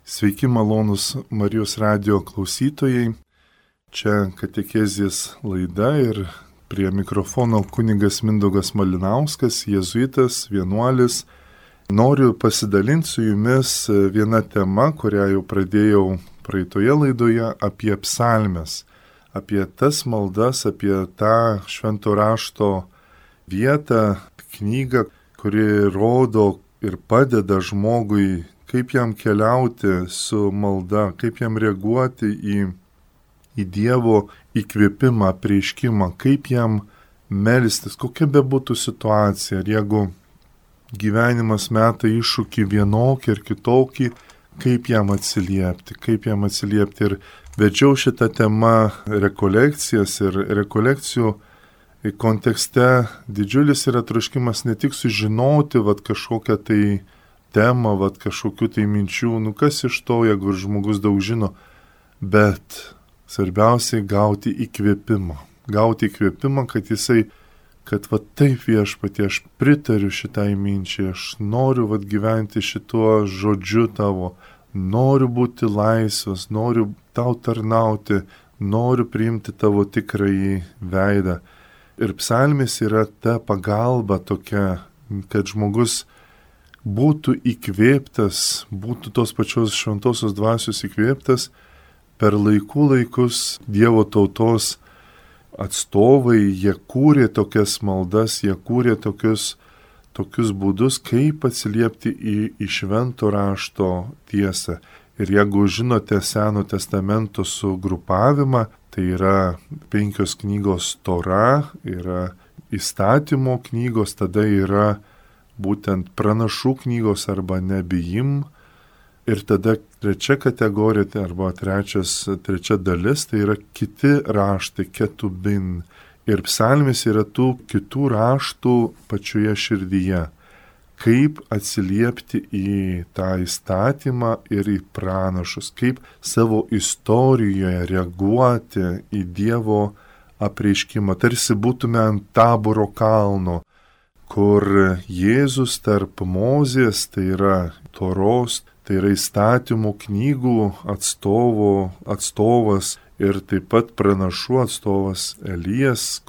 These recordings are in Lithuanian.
Sveiki malonūs Marijos radijo klausytojai. Čia katekezės laida ir prie mikrofono kunigas Mindaugas Malinauskas, jėzuitas, vienuolis. Noriu pasidalinti su jumis viena tema, kurią jau pradėjau praeitoje laidoje apie psalmes, apie tas maldas, apie tą švento rašto vietą, knygą, kuri rodo ir padeda žmogui, kaip jam keliauti su malda, kaip jam reaguoti į Dievo įkvėpimą, apreiškimą, kaip jam melstis, kokia bebūtų situacija. Ir jeigu gyvenimas meta iššūkį vienokį ir kitokį, kaip jam atsiliepti. Ir vedžiau šitą temą rekolekcijas ir rekolekcijų kontekste didžiulis yra troškimas ne tik sužinoti kažkokią tai temą, kažkokių tai minčių, kas iš to, jeigu žmogus daug žino, bet svarbiausiai gauti įkvėpimą, kad taip Viešpatie, aš pritariu šitai minčiai, aš noriu gyventi šituo žodžiu tavo, noriu būti laisvas, noriu tau tarnauti, noriu priimti tavo tikrąjį veidą. Ir psalmės yra ta pagalba tokia, kad žmogus būtų įkvėptas, būtų tos pačios šventosios dvasios įkvėptas, per laikus Dievo tautos atstovai, jie kūrė tokias maldas, jie kūrė tokius būdus, kaip atsiliepti į švento rašto tiesą. Ir jeigu žinote Seno testamento sugrupavimą, tai yra 5 knygos Tora, yra įstatymo knygos, tada yra būtent pranašų knygos arba nebijim. Ir tada trečia kategorija arba trečia dalis, tai yra kiti raštai, ketubin. Ir psalmės yra tų kitų raštų pačioje širdyje. Kaip atsiliepti į tą įstatymą ir į pranašus, kaip savo istorijoje reaguoti į Dievo apreiškimą. Tarsi būtume ant Taboro kalno, kur Jėzus tarp Mozės, tai yra Toros, tai yra įstatymų knygų atstovas ir taip pat pranašų atstovas Elijas,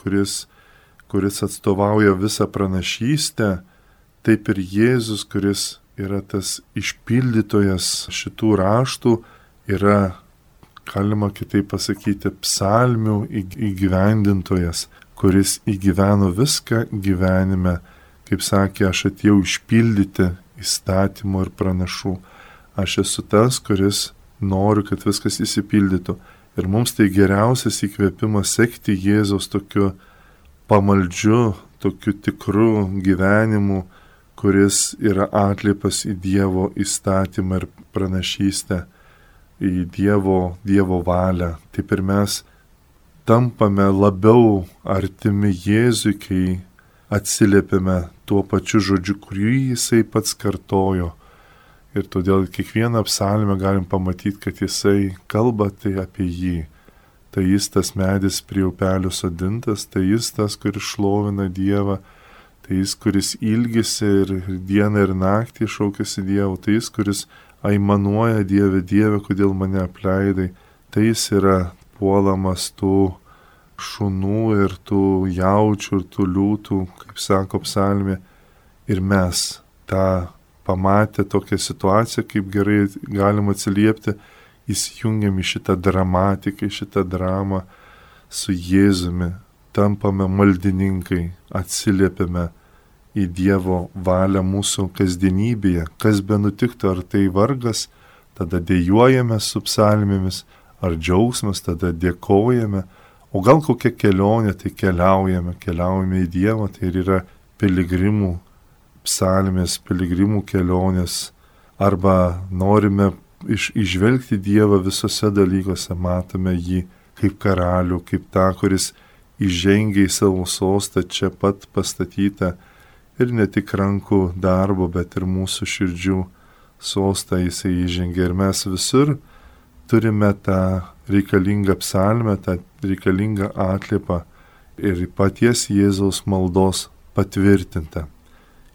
kuris atstovauja visą pranašystę, taip ir Jėzus, kuris yra tas išpildytojas šitų raštų, yra, galima kitaip pasakyti, psalmių įgyvendintojas, kuris įgyveno viską gyvenime. Kaip sakė, aš atėjau išpildyti įstatymų ir pranašų. Aš esu tas, kuris noriu, kad viskas įsipildytų. Ir mums tai geriausias įkvėpimas sekti Jėzaus tokiu pamaldžiu, tokiu tikru gyvenimu, kuris yra atliepas į Dievo įstatymą ir pranašystę, į Dievo valią. Taip ir mes tampame labiau artimi Jėzui, kai atsiliepiame tuo pačiu žodžiu, kurį jisai pats kartojo. Ir todėl kiekvieną psalmę galim pamatyti, kad jisai kalba tai apie jį. Tai jis tas medis prie upelio sodintas, tai jis tas, kuris šlovina Dievą, tai jis, kuris ilgisi ir dieną ir naktį šaukiasi Dievo, tai jis, kuris aimanuoja Dieve, Dieve, kodėl mane apleidai. Tai jis yra puolamas tų šunų ir tų jaučių ir tų liūtų, kaip sako psalmė. Ir mes tą pamatę tokią situaciją, kaip gerai galima atsiliepti, įsijungiam į šitą dramatiką, į šitą dramą su Jėzumi, tampame maldininkai, atsiliepiame į Dievo valią mūsų kasdienybėje. Kas be nutiktų, ar tai vargas, tada dejuojame su psalmėmis, ar džiaugsmas, tada dėkojame, o gal kokia kelionė, tai keliaujame į Dievą, tai ir yra piligrimų psalmės, piligrimų kelionės, arba norime išvelgti Dievą visose dalykuose, matome jį kaip karalių, kaip tą, kuris įžengia į savo sostą čia pat pastatytą ir ne tik rankų darbo, bet ir mūsų širdžių sostą jisai įžengia. Ir mes visur turime tą reikalingą psalmę, tą reikalingą atliepą ir paties Jėzaus maldos patvirtinta.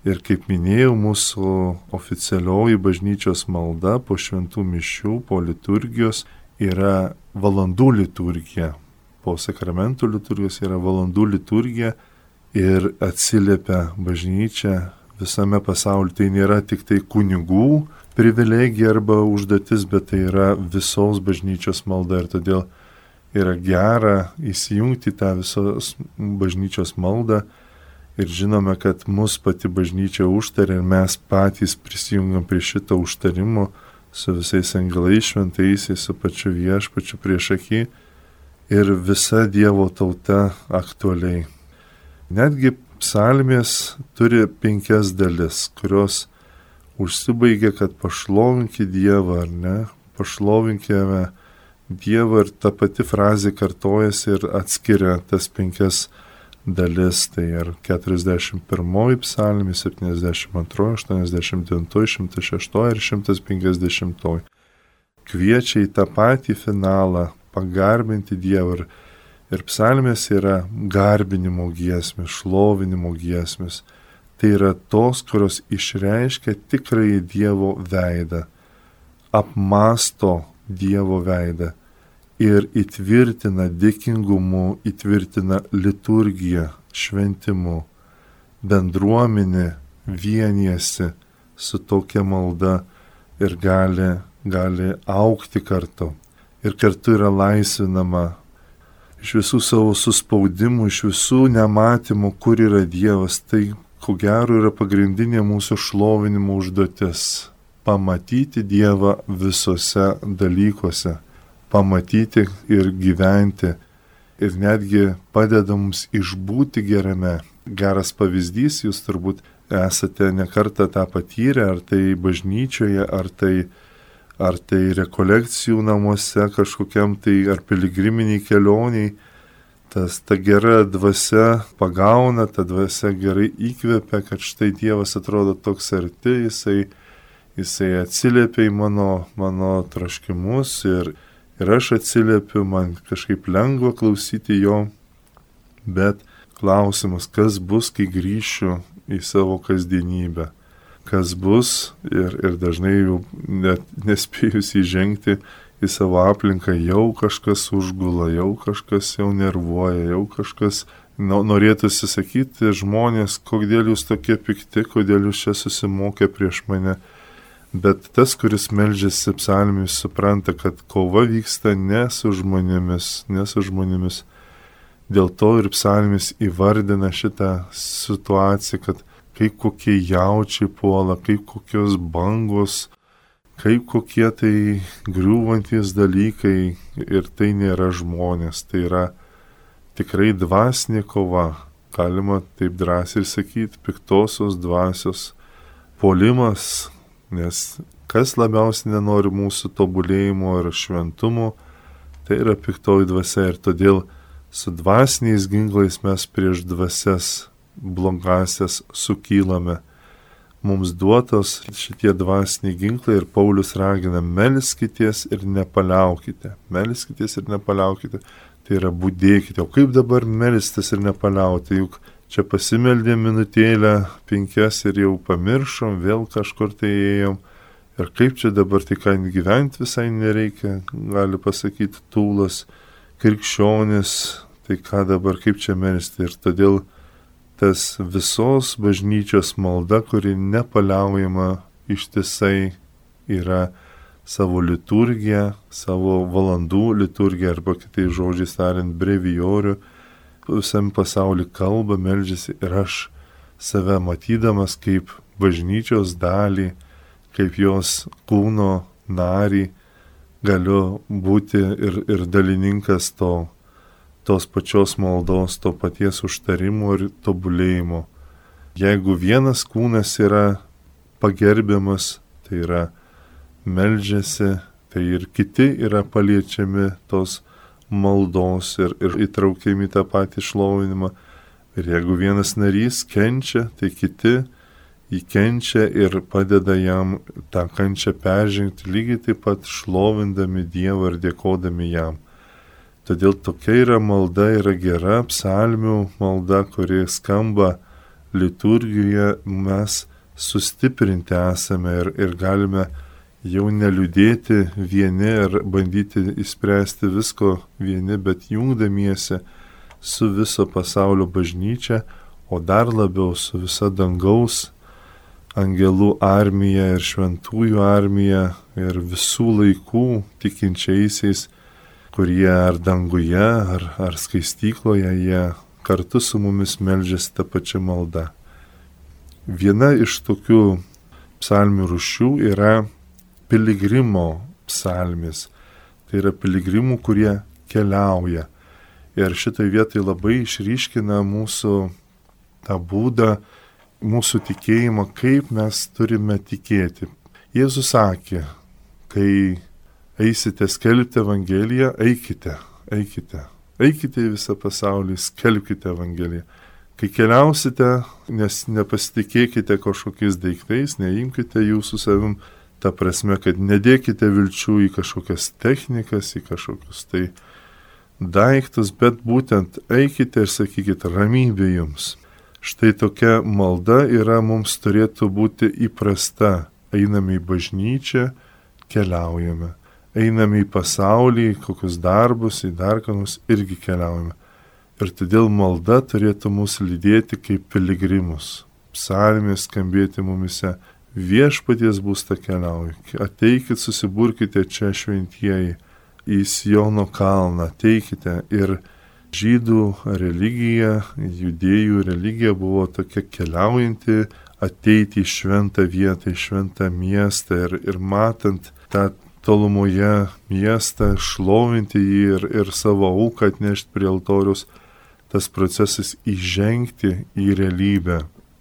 Ir kaip minėjau, mūsų oficialioji bažnyčios malda po šventų mišių, po liturgijos yra valandų liturgija. Po sakramentų liturgijos yra valandų liturgija ir atsiliepia bažnyčia visame pasaulyje. Tai nėra tik tai kunigų privilegija arba užduotis, bet tai yra visos bažnyčios malda. Ir todėl yra gera įsijungti tą visos bažnyčios maldą. Ir žinome, kad mus pati bažnyčia užtarė ir mes patys prisijungiam prie šito užtarimo su visais angelais šventaisiais, su pačiu viešpačiu priešaky ir visa Dievo tauta aktualiai. Netgi psalmės turi 5 dalis, kurios užsibaigia, kad pašlovinkite Dievą, ar ne? Pašlovinkime Dievą ir ta pati frazė kartojasi ir atskiria tas 5 dalis, tai ir 41 psalmė, 72, 89, 106 ir 150. Kviečia į tą patį finalą pagarbinti Dievą ir psalmės yra garbinimo giesmės, šlovinimo giesmės. Tai yra tos, kurios išreiškia tikrąjį Dievo veidą, apmasto Dievo veidą ir įtvirtina dėkingumu, įtvirtina liturgiją, šventimu. Bendruomenė vienijasi su tokia malda ir gali augti kartu. Ir kartu yra laisvinama iš visų savo suspaudimų, iš visų nematymų, kur yra Dievas. Tai ko gero yra pagrindinė mūsų šlovinimo užduotis – pamatyti Dievą visose dalykuose. Pamatyti ir gyventi ir netgi padeda mums išbūti gerame. Geras pavyzdys, jūs turbūt esate nekartą tą patyrę, ar tai bažnyčioje, ar tai rekolekcijų namuose kažkokiam tai, ar piligriminiai kelioniai. Ta gera dvasia pagauna, ta dvasia gerai įkvepia, kad štai Dievas atrodo toks arti, jisai atsiliepia į mano troškimus ir aš atsiliepiu, man kažkaip lengva klausyti jo, bet klausimas, kas bus, kai grįšiu į savo kasdienybę, kas bus ir dažnai jau net nespėjus įžengti į savo aplinką, jau kažkas užgula, jau kažkas jau nervuoja, jau kažkas norėtųsi sakyti, žmonės, kodėl jūs tokie pikti, kodėl jūs čia susimokė prieš mane. Bet tas, kuris meldžiasi psalmėmis, supranta, kad kova vyksta ne su žmonėmis. Dėl to ir psalmės įvardina šitą situaciją, kad kaip kokie jaučiai puola, kaip kokios bangos, kaip kokie tai griūvantys dalykai. Ir tai nėra žmonės, tai yra tikrai dvasinė kova. Galima taip drąsiai sakyti, piktosios dvasios puolimas. Nes kas labiausiai nenori mūsų tobulėjimo ir šventumo, tai yra piktoji dvasia. Ir todėl su dvasiniais ginklais mes prieš dvasias blogasias sukylame. Mums duotos šitie dvasiniai ginklai ir Paulius ragina: melskitės ir nepaliaukite. Melskitės ir nepaliaukite. Tai yra budėkite. O kaip dabar melstis ir nepaliauti? Juk čia pasimeldėm minutėlę, 5 ir jau pamiršom, vėl kažkur tai ėjom. Ir kaip čia dabar, tai ką gyventi visai nereikia, gali pasakyti tūlas, krikščionis, tai ką dabar, kaip čia melsti. Ir todėl tas visos bažnyčios malda, kuri nepaliaujama ištisai, yra savo liturgija, savo valandų liturgija, arba kitais žodžiais tariant brevijorių, visam pasauliu kalba, meldžiasi ir aš save matydamas kaip bažnyčios dalį, kaip jos kūno narį, galiu būti ir dalininkas tos pačios maldos, to paties užtarimo ir tobulėjimo. Jeigu vienas kūnas yra pagerbiamas, tai yra meldžiasi, tai ir kiti yra paliečiami tos maldos ir įtraukiami tą patį šlovinimą. Ir jeigu vienas narys kenčia, tai kiti įkenčia ir padeda jam tą kančią peržengti, lygiai taip pat šlovindami Dievą ir dėkodami jam. Todėl tokia yra malda, yra gera psalmių malda, kuri skamba liturgijoje mes sustiprinti esame ir galime jau neliūdėti vieni ir bandyti įspręsti visko vieni, bet jungdamiesi su viso pasaulio bažnyčia, o dar labiau su visa dangaus angelų armija ir šventųjų armija ir visų laikų tikinčiaisiais, kurie ar danguje, ar skaistykloje, jie kartu su mumis meldžiasi tą pačią maldą. Viena iš tokių psalmių rūšių yra piligrimo psalmis. Tai yra piligrimų, kurie keliauja. Ir šitoj vietoj labai išryškina mūsų tą būdą, mūsų tikėjimą, kaip mes turime tikėti. Jėzus sakė, kai eisite skelbti Evangeliją, eikite į visą pasaulį, skelbkite Evangeliją. Kai keliausite, nes nepasitikėkite kažkokiais daiktais, neimkite jų su savim, ta prasme, kad nedėkite vilčių į kažkokias technikas, į kažkokius tai daiktus, bet būtent eikite ir sakykite ramybė jums. Štai tokia malda yra mums turėtų būti įprasta. Einame į bažnyčią, keliaujame. Einame į pasaulį, kokius darbus, į darkanus irgi keliaujame. Ir todėl malda turėtų mus lydėti kaip piligrimus. Psalmės skambėti mumise. Viešpaties būstą keliauju. Ateikit, susiburkite čia šventieji į Siono kalną. Ateikite. Ir žydų religija, judėjų religija buvo tokia keliaujanti, ateiti į šventą vietą, į šventą miestą ir matant tą tolumoje miestą, šlovinti jį ir savo auką atnešti prie altoriaus, tas procesas įžengti į realybę,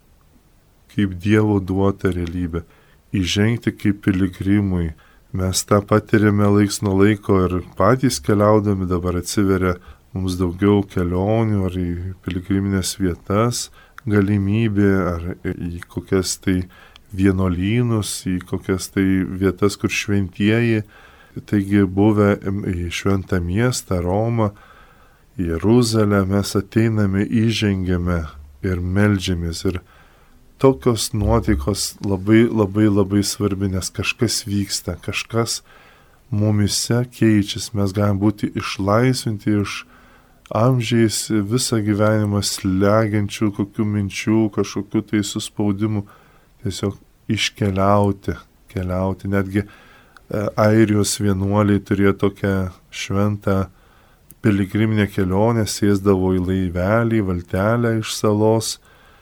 kaip Dievo duota realybė, įžengti kaip piligrimui. Mes tą patiriame laiks nuo laiko ir patys keliaudami dabar atsiveria mums daugiau kelionių ar į piligriminės vietas, galimybė ar į kokias tai vienuolynus, į kokias tai vietas, kur šventieji, taigi buvę į šventą miestą, Romą, Jeruzalę, mes ateiname, įžengiame ir meldžiamės. Ir tokios nuotaikos labai svarbi, nes kažkas vyksta, kažkas mumise keičiasi, mes galime būti išlaisvinti iš amžiais visą gyvenimą slegiančių kokių minčių, kažkokių tai suspaudimų, tiesiog iškeliauti. Netgi Airijos vienuoliai turėjo tokią šventą piligriminę kelionę, sėsdavo į laivelį, valtelę iš salos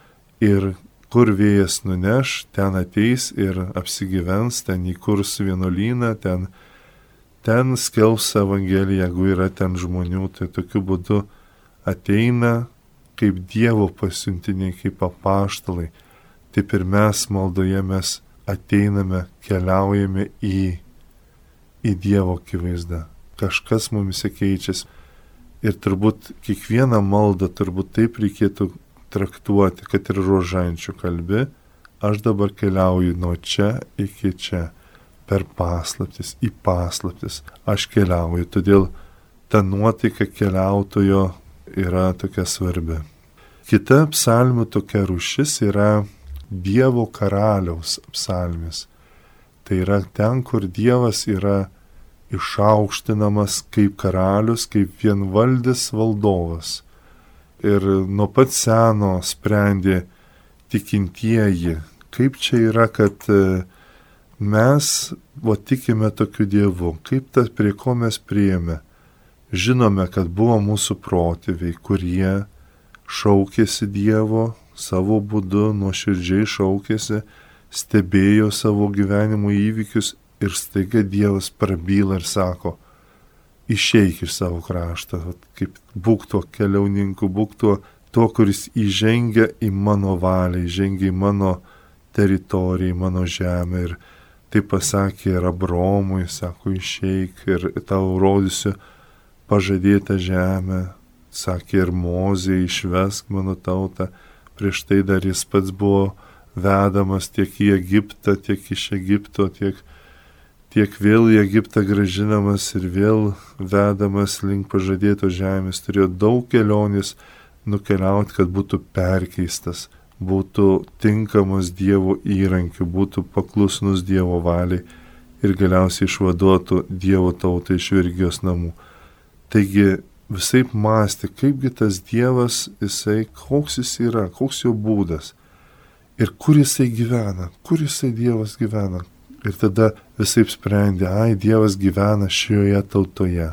ir kur vėjas nuneš, ten ateis ir apsigyvens, ten įkurs vienuolyną, ten skelbs Evangeliją, jeigu yra ten žmonių, tai tokiu būdu ateina kaip Dievo pasiuntiniai, kaip apaštalai. Taip ir mes maldoje mes ateiname, keliaujame į Dievo akivaizdą. Kažkas mumise keičiasi. Ir turbūt kiekvieną maldą turbūt taip reikėtų traktuoti, kad ir rožančių kalbi, aš dabar keliauju nuo čia iki čia, per paslaptis, į paslaptis, aš keliauju, todėl ta nuotaika keliautojo yra tokia svarbi. Kita psalmių tokia rūšis yra Dievo karaliaus psalmis. Tai yra ten, kur Dievas yra išaukštinamas kaip karalius, kaip vienvaldis valdovas. Ir nuo pat seno sprendė tikintieji, kaip čia yra, kad mes tikime tokiu Dievu, kaip tas, prie ko mes priėjome. Žinome, kad buvo mūsų protėviai, kurie šaukėsi Dievo savo būdu, nuoširdžiai šaukėsi, stebėjo savo gyvenimo įvykius ir staiga Dievas prabyla ir sako, išeik iš savo kraštą, kaip būk tuo keliauninku, būk tuo, kuris įžengia į mano valią, įžengia į mano teritoriją, į mano žemę. Ir tai pasakė ir Abromui, sako, išeik ir tau rodysiu pažadėtą žemę. Sakė ir Mozei, išvesk mano tautą. Prieš tai dar jis pats buvo vedamas tiek į Egiptą, tiek iš Egipto, tiek vėl į Egiptą gražinamas ir vėl vedamas link pažadėtos žemės. Turėjo daug kelionės nukeliauti, kad būtų perkeistas. būtų tinkamas Dievo įrankiu, būtų paklusnus Dievo valiai ir galiausiai išvaduotų Dievo tautą iš vergijos namų. Taigi visaip mąstė, kaipgi tas Dievas, koks jis yra, koks jo būdas ir kur jisai gyvena, kur jisai Dievas gyvena. Ir tada visaip sprendė, Dievas gyvena šioje tautoje.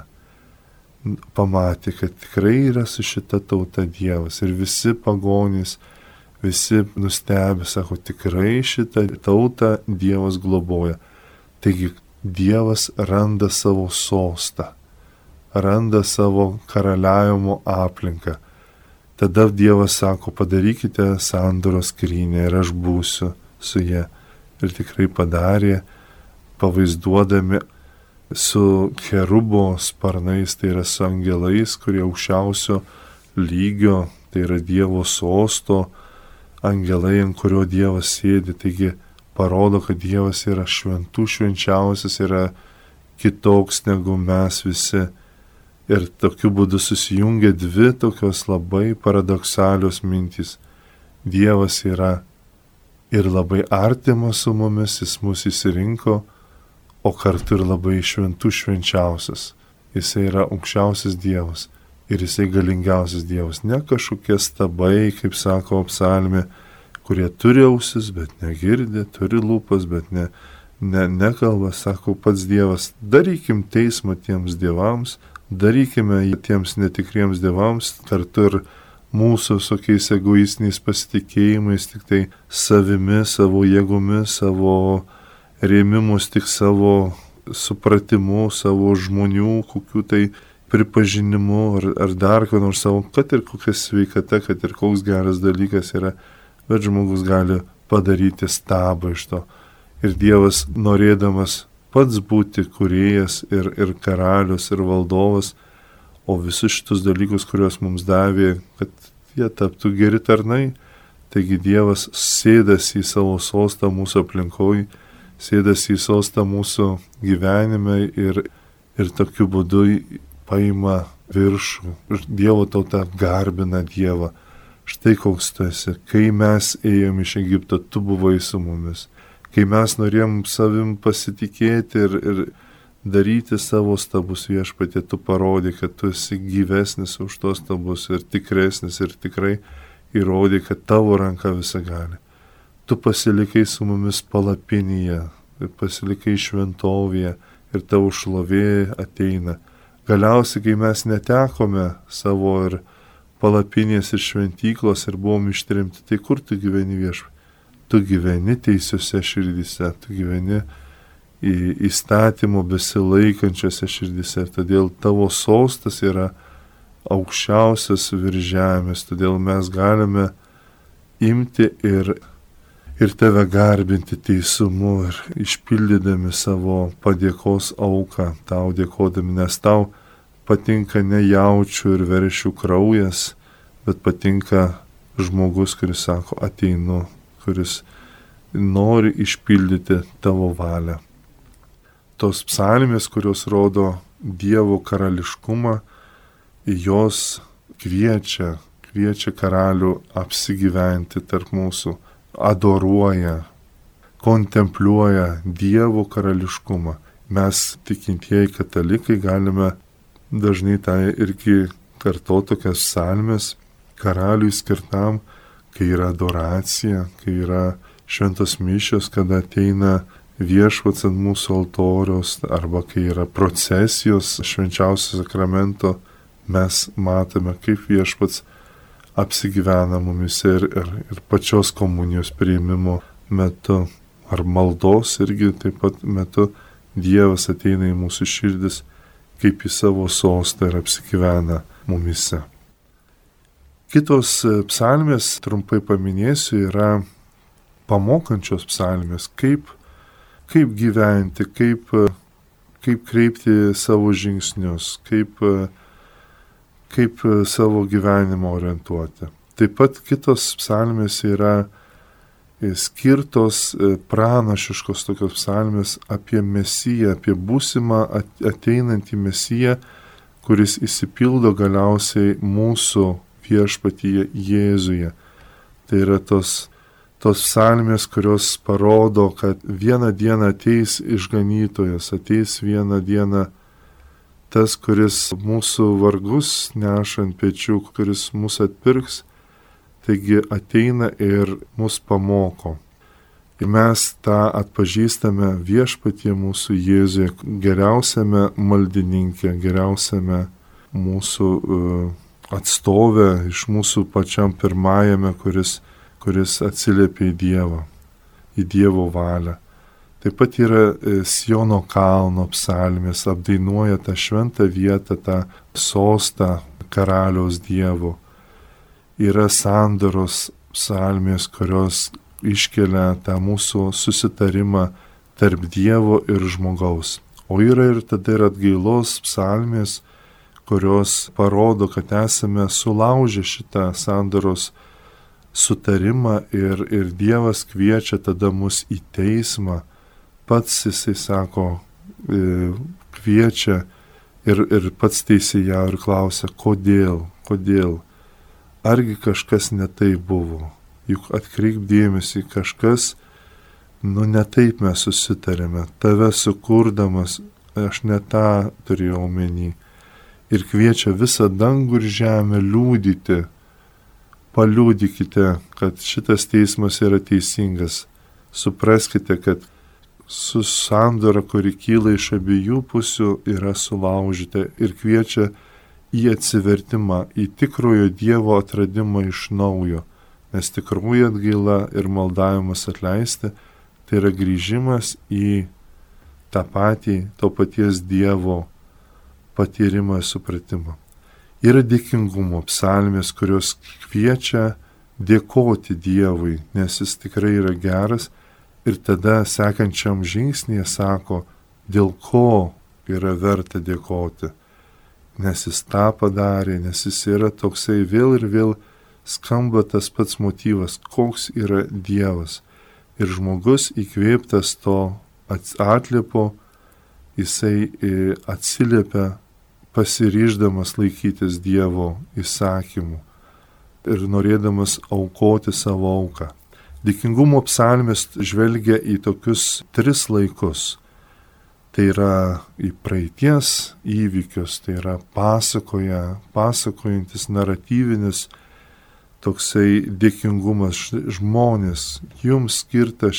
Pamatė, kad tikrai yra su šita tauta Dievas ir visi pagonys, visi nustebė, sako, tikrai šitą tautą Dievas globoja. Taigi Dievas randa savo sostą, randa savo karaliavimo aplinką. Tada Dievas sako, padarykite sandoros skrynią ir aš būsiu su ja. Ir tikrai padarė, pavaizduodami su kerubo sparnais, tai yra su angelais, kurie aukščiausio lygio, tai yra Dievo sosto angelai, ant kurio Dievas sėdi. Taigi parodo, kad Dievas yra šventų švenčiausias, yra kitoks negu mes visi. Ir tokiu būdu susijungia dvi tokios labai paradoksalios mintys. Dievas yra ir labai artimas su mumis, jis mus įsirinko, o kartu ir labai šventų švenčiausias. Jisai yra aukščiausias Dievas ir jisai galingiausias Dievas. Ne kažkokie stabai, kaip sako psalmė, kurie turi ausis, bet negirdi, turi lūpas, bet nekalba, sako pats Dievas. Darykim teismą tiems dievams, darykime tiems netikriems dievams, kartu ir mūsų tokiais egoistiniais pasitikėjimais, tik tai savimi, savo jėgomis, savo rėmimus, tik savo supratimu, savo žmonių, kokių tai pripažinimu ar dar ko nors savo, kad ir kokia sveikata, kad ir koks geras dalykas yra, bet žmogus gali padaryti stabą iš to. Ir Dievas, norėdamas pats būti kūrėjas ir karalius ir valdovas, o visus šitus dalykus, kuriuos mums davė, kad jie taptų geri tarnai, taigi Dievas sėdasi į savo sostą mūsų aplinkoj, sėdasi į sostą mūsų gyvenime ir tokiu būdu paima viršų. Dievo tauta garbina Dievą. Štai koks tu esi. Kai mes ėjom iš Egipto, tu buvai su mumis. Kai mes norėjom savim pasitikėti ir daryti savo stabus, Viešpatie, tu parodė, kad tu esi gyvesnis už tos stabus ir tikresnis ir tikrai įrodė, kad tavo ranka visa gali. Tu pasilikai su mumis palapinėje, pasilikai šventovėje ir tavo šlovė ateina. Galiausiai, kai mes netekome savo ir palapinės ir šventyklos ir buvom ištrimti, tai kur tu gyveni, Viešpatie? Tu gyveni teisiuose širdyse, tu gyveni įstatymo besilaikančiose širdyse. Todėl tavo sostas yra aukščiausias virš žemės, todėl mes galime imti ir tave garbinti teisumu ir išpildydami savo padėkos auką, tau dėkodami, nes tau patinka ne jaučių ir veršių kraujas, bet patinka žmogus, kuris sako, ateinu, kuris nori išpildyti tavo valią. Tos psalmės, kurios rodo Dievo karališkumą, jos kviečia karalių apsigyventi tarp mūsų, adoruoja, kontempliuoja Dievo karališkumą. Mes, tikintieji katalikai, galime dažnai tai irgi kartoti tokias psalmes karaliui skirtam, kai yra adoracija, kai yra šventos mišios, kada ateina Viešpats ant mūsų altoriaus, arba kai yra procesijos švenčiausio sakramento, mes matome, kaip Viešpats apsigyvena mumise ir pačios komunijos priėmimo metu, ar maldos irgi taip pat metu Dievas ateina į mūsų širdis, kaip į savo sostą ir apsigyvena mumise. Kitos psalmės, trumpai paminėsiu, yra pamokančios psalmės, kaip gyventi, kaip kreipti savo žingsnius, kaip savo gyvenimą orientuoti. Taip pat kitos psalmės yra skirtos pranašiškos tokios psalmės apie Mesiją, apie būsimą ateinantį Mesiją, kuris įsipildo galiausiai mūsų Viešpatyje Jėzuje. Tai yra tos psalmės, kurios parodo, kad vieną dieną ateis išganytojas, ateis vieną dieną tas, kuris mūsų vargus neša ant pečių, kuris mūsų atpirks, taigi ateina ir mus pamoko. Ir mes tą atpažįstame viešpatie mūsų Jėzuje, geriausiame maldininkė, geriausiame mūsų atstovė iš mūsų pačiam pirmajame, kuris atsiliepia į Dievą, į Dievo valią. Taip pat yra Siono kalno psalmės, apdainuoja tą šventą vietą, tą sostą karaliaus Dievo. Yra sandoros psalmės, kurios iškelia tą mūsų susitarimą tarp Dievo ir žmogaus. O yra ir tada ir atgailos psalmės, kurios parodo, kad esame sulaužę šitą sandoros sutarimą ir Dievas kviečia tada mus į teismą. Pats jisai sako, kviečia ir pats teisėja ir klausia, kodėl, argi kažkas netai buvo. Juk atkreip dėmesį, kažkas, netaip mes susitarėme, tave sukurdamas, aš ne tą turėjau omeny. Ir kviečia visą dangų ir žemę liūdyti, paliūdykite, kad šitas teismas yra teisingas. Supraskite, kad su sandora, kuri kyla iš abiejų pusių, yra sulaužyta ir kviečia į atsivertimą, į tikrojo Dievo atradimą iš naujo. Nes tikroji atgaila ir maldavimas atleisti, tai yra grįžimas į tą patį, to paties Dievo patyrimą ir supratimą. Yra dėkingumo psalmės, kurios kviečia dėkoti Dievui, nes jis tikrai yra geras ir tada sekančiam žingsnėje sako, dėl ko yra verta dėkoti. Nes jis tą padarė, nes jis yra toksai vėl ir vėl skamba tas pats motyvas, koks yra Dievas. Ir žmogus įkvėptas to atliepo, jisai atsiliepia pasiryždamas laikytis Dievo įsakymų ir norėdamas aukoti savo auką. Dėkingumo psalmės žvelgia į tokius 3 laikus. Tai yra į praeities įvykius, tai yra pasakojantis naratyvinis toksai dėkingumas žmonės. Jums skirta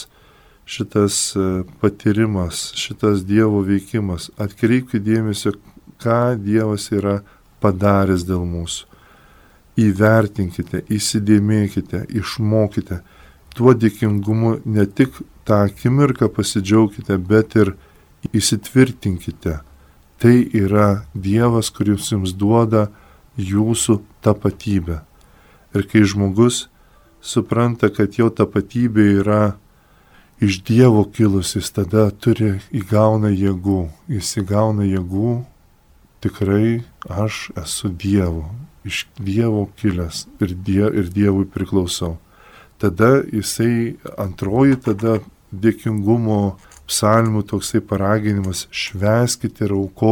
šitas patyrimas, šitas Dievo veikimas. Atkreipkite dėmesio, ką Dievas yra padaręs dėl mūsų. Įvertinkite, įsidėmėkite, išmokite. Tuo dėkingumu ne tik tą akimirką pasidžiaukite, bet ir įsitvirtinkite. Tai yra Dievas, kuris jums duoda jūsų tapatybę. Ir kai žmogus supranta, kad jo tapatybė yra iš Dievo kilusis, tada įgauna jėgų. Jis įgauna jėgų, tikrai aš esu Dievo, iš Dievo kilęs ir Dievui priklausau. Tada jisai antroji dėkingumo psalmų toksai paraginimas, švęskite ir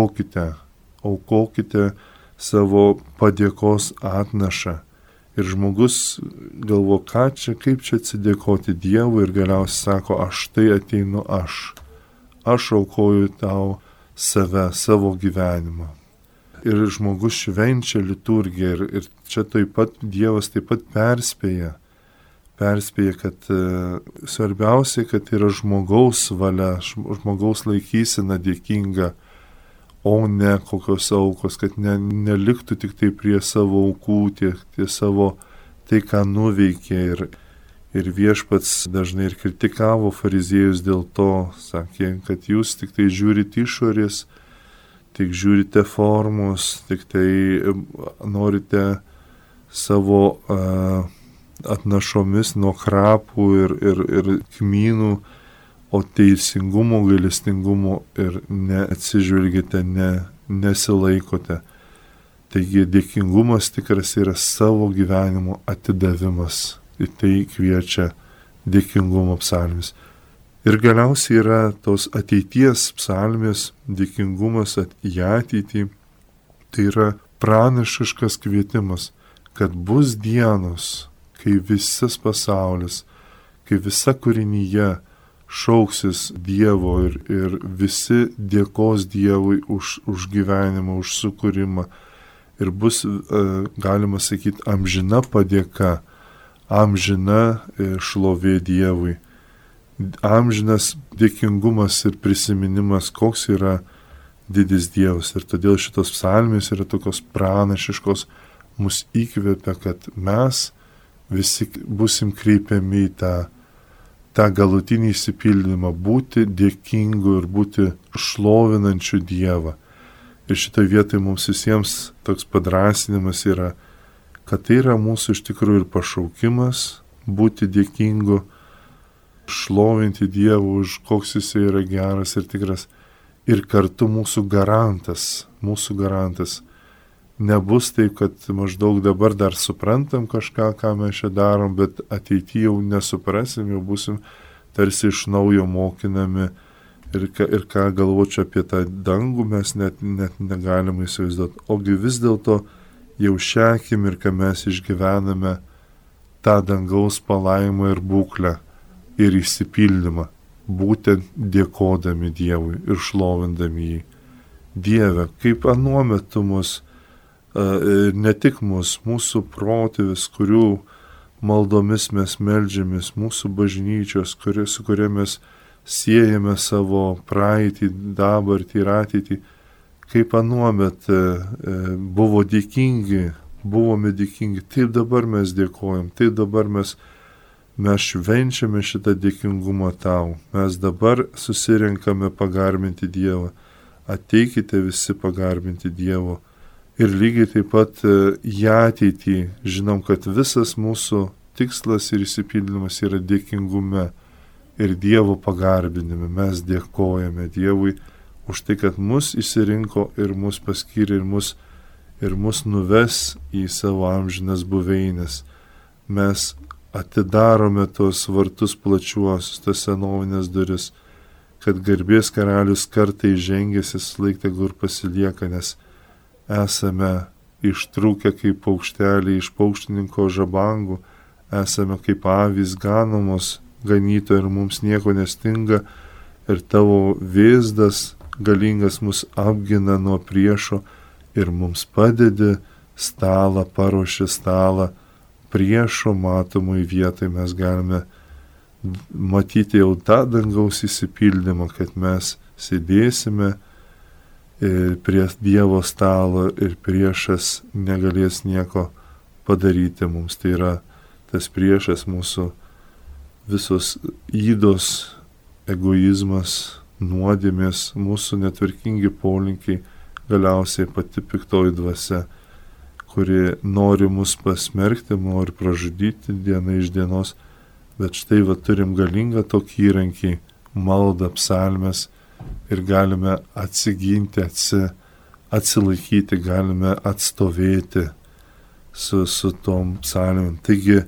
aukokite savo padėkos atnašą. Ir žmogus galvo, kaip čia atsidėkoti Dievui ir galiausiai sako, aš tai ateinu aš aukoju tau save, savo gyvenimą. Ir žmogus švenčia liturgiją ir čia Dievas taip pat perspėja, kad svarbiausia, kad yra žmogaus valia, žmogaus laikysena dėkinga, o ne kokios aukos, kad neliktų tik tai prie savo aukų, tie savo tai, ką nuveikė. Ir viešpats dažnai ir kritikavo fariziejus dėl to, sakė, kad jūs tik tai žiūrite išorės, tik žiūrite formus, tik tai norite savo atnašomis nuo krapų ir kmynų, o teisingumo, gailestingumo ir neatsižvelgite, nesilaikote. Taigi dėkingumas tikras yra savo gyvenimo atidavimas. Į tai kviečia dėkingumo psalmės. Ir galiausiai yra tos ateities psalmės, dėkingumas į ateitį. Tai yra pranašiškas kvietimas, kad bus dienos, kai visas pasaulis, kai visa kūrinyje šauksis Dievo ir visi dėkos Dievui už gyvenimą, už sukūrimą. Ir bus, galima sakyti, amžina padėka, amžina šlovė Dievui, amžinas dėkingumas ir prisiminimas, koks yra didis Dievas. Ir todėl šitos psalmės yra tokios pranašiškos, mus įkvepia, kad mes visi busim kreipiami į tą galutinį įsipildymą, būti dėkingu ir būti šlovinančiu Dievą. Ir šitoje vietoje mums visiems toks padrasinimas yra, kad tai yra mūsų iš tikrųjų ir pašaukimas būti dėkingu, šlovinti Dievą už koks jis yra geras ir tikras, ir kartu mūsų garantas. Nebus taip, kad maždaug dabar dar suprantam kažką, ką mes čia darom, bet ateityje jau nesuprasim, jau busim tarsi iš naujo mokinami ir ką galvočiau apie tą dangų mes net negalime įsivaizduoti. Ogi vis dėlto jau šią akimirką mes išgyvename tą dangaus palaimą ir būklę ir išsipildymą, būtent dėkodami Dievui ir šlovindami jį. Dieve, kaip anuo metu mus, ne tik mūsų protėvis, kurių maldomis mes meldžiamės, mūsų bažnyčios, su kuria mes siejame savo praeitį, dabartį ir ateitį, kaip anuomet buvome dėkingi, taip dabar mes dėkojam, taip dabar mes švenčiame šitą dėkingumą tau, mes dabar susirenkame pagarbinti Dievą, ateikite visi pagarbinti Dievo. Ir lygiai taip pat į ateitį žinom, kad visas mūsų tikslas ir įsipildymas yra dėkingume ir Dievo pagarbinime. Mes dėkojame Dievui už tai, kad mus išsirinko ir mus paskyrė ir mus nuves į savo amžinas buveinės. Mes atidarome tos vartus plačiuosius, tas senovinės duris, kad garbės karalius kartai žengęs jis laiktegų ir pasilieka, nes esame ištrūkę kaip paukšteliai iš paukštininko žabangų, esame kaip avys ganomos ganytojo ir mums nieko nestinga ir tavo vėzdas galingas mus apgina nuo priešo ir mums padedi stalą, paruoši stalą priešo matomai vietai. Mes galime matyti jau tą dangaus įsipildymą, kad mes sėdėsime prie Dievo stalo ir priešas negalės nieko padaryti mums. Tai yra tas priešas mūsų visos ydos, egoizmas, nuodėmės, mūsų netvarkingi polinkiai, galiausiai pati piktoji dvasia, kuri nori mus pasmerkti, nori pražudyti dieną iš dienos, bet štai turim galingą tokį įrankį, maldą, psalmes, ir galime atsiginti, atsilaikyti, galime atstovėti su tom psalmėm. Taigi,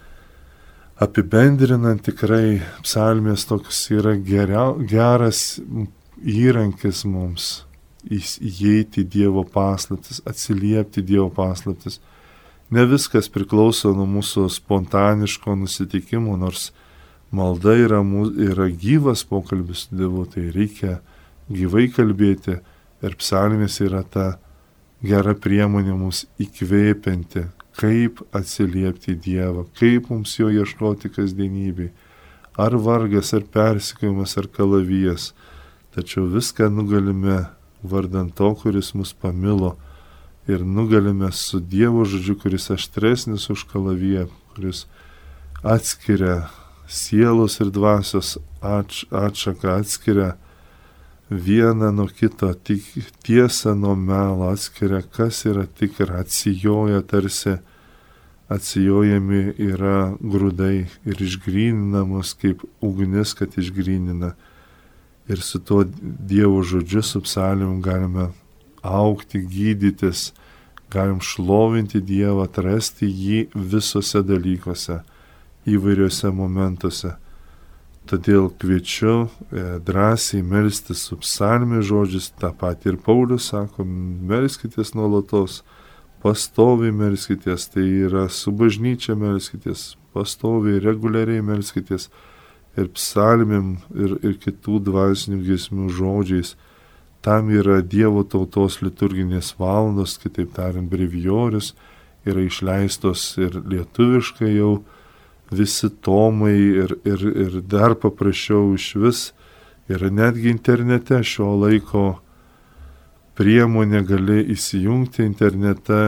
apibendrinant, tikrai psalmės toks yra geras įrankis mums įeiti į Dievo paslaptis, atsiliepti Dievo paslaptis. Ne viskas priklauso nuo mūsų spontaniško nusiteikimo, nors malda yra gyvas pokalbis su Dievu, tai reikia gyvai kalbėti ir psalmės yra ta gera priemonė mums įkvėpianti, kaip atsiliepti į Dievą, kaip mums jo ieškoti kasdienybėj, ar vargas, ar persekiojimas, ar kalavijas, tačiau viską nugalime vardant to, kuris mus pamilo ir nugalime su Dievo žodžiu, kuris aštresnis už kalaviją, kuris atskiria sielos ir dvasios atšaką, atskiria vieną nuo kito, tiesą nuo melo, atskiria, kas yra tikra, atsijoja tarsi, atsijojami yra grūdai ir išgryninamos kaip ugnis, kad išgrynina. Ir su tuo Dievo žodžiu, su psalmėm galime augti, gydytis, galim šlovinti Dievą, atrasti jį visose dalykuose, įvairiuose momentuose. Todėl kviečiu drąsiai melstis su psalmės žodžiais, tą patį ir Paulius sako, melskitės nuolatos, pastoviai melskitės, tai yra su bažnyčia melskitės, pastoviai, reguliariai melskitės ir psalmėm, ir kitų dvasinių giesmių žodžiais. Tam yra Dievo tautos liturginės valandos, kitaip tariant, brevijorius, yra išleistos ir lietuviškai jau visi tomai ir dar paprasčiau iš vis. Yra netgi internete šio laiko priemonė, gali įsijungti internete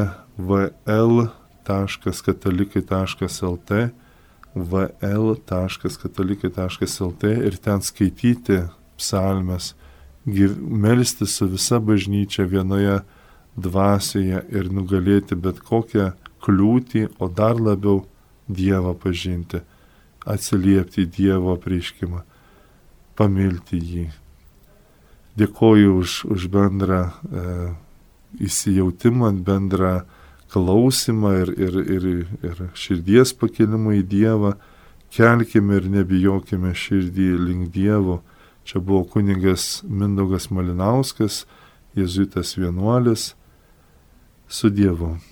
vl.katalikai.lt vl.katalikai.lt ir ten skaityti psalmes, melstis su visa bažnyčia vienoje dvasioje ir nugalėti bet kokią kliūtį, o dar labiau Dievą pažinti, atsiliepti į Dievo apreiškimą, pamilti jį. Dėkoju už bendrą įsijautimą, bendrą klausimą ir širdies pakelimą į Dievą. Kelkime ir nebijokime širdį link Dievo. Čia buvo kunigas Mindaugas Malinauskas, jėzuitas vienuolis. Su Dievu.